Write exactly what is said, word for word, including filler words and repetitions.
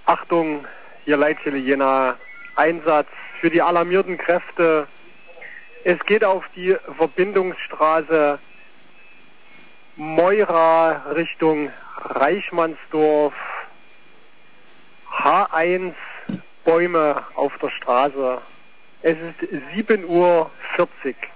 Achtung, hier Leitstelle Jena, Einsatz für die alarmierten Kräfte. Es geht auf die Verbindungsstraße Meura Richtung Reichmannsdorf. H eins, Bäume auf der Straße. Es ist sieben Uhr vierzig.